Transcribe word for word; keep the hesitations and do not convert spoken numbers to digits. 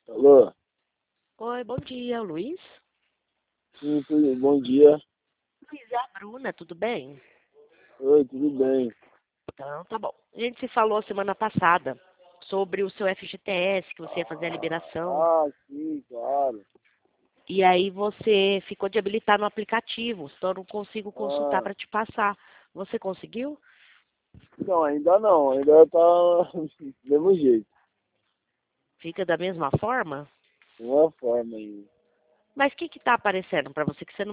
Alô? Oi, bom dia, Luiz. Sim, tudo, bom dia. Luiz, é a Bruna, tudo bem? Oi, tudo bem? Então, tá bom. A gente se falou semana passada sobre o seu F G T S, que você ia fazer a liberação. Ah, sim, claro. E aí você ficou de habilitar no aplicativo, só não consigo consultar Ah, para te passar. Você conseguiu? não, ainda não, ainda tá do mesmo jeito, Fica da mesma forma? de uma forma ainda. Mas o que que tá aparecendo para você que você não